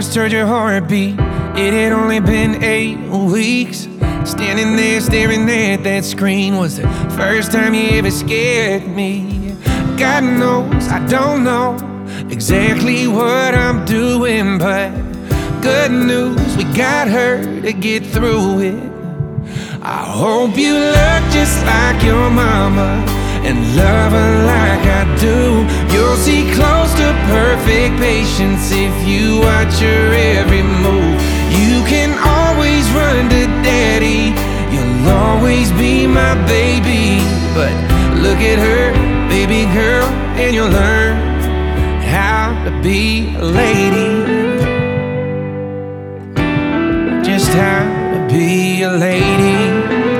first heard your heartbeat, it had only been 8 weeks. Standing there staring at that screen was the first time you ever scared me. God knows I don't know exactly what I'm doing, but good news, we got her to get through it. I hope you look just like your mama and love her like I do. You'll see close to perfect patience if you watch her every move. You can always run to daddy, you'll always be my baby. But look at her, baby girl, and you'll learn how to be a lady. Just how to be a lady.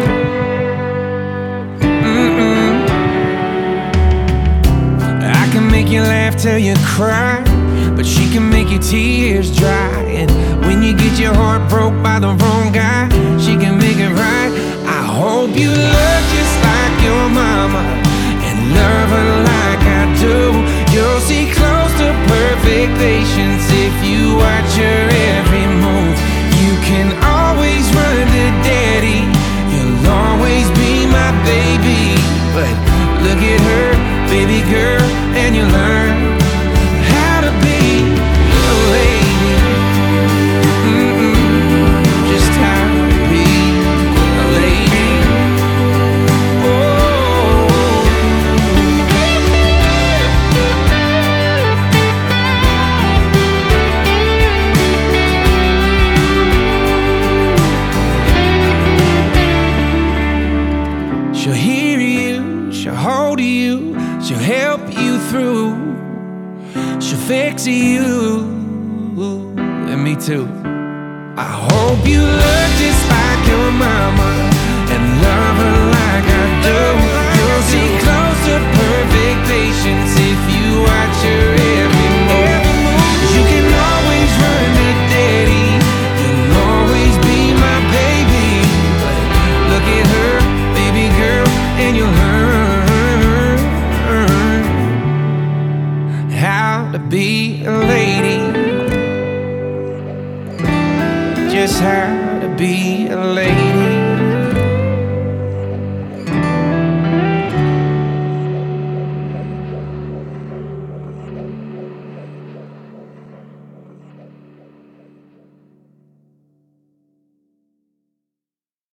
I can make you laugh till you cry, but she can make your tears dry. And when you get your heart broke by the wrong guy, she can make it right. I hope you look just like your mama and love her like I do. You'll see close to perfect patience if you watch her every move. You can always run to daddy, you'll always be my baby. But look at her, baby girl, and you learn how to be a lady. Just how to be a lady. She'll hear you, she'll hold you, she'll help you through, she'll fix you, and me too. I hope you look just like your mama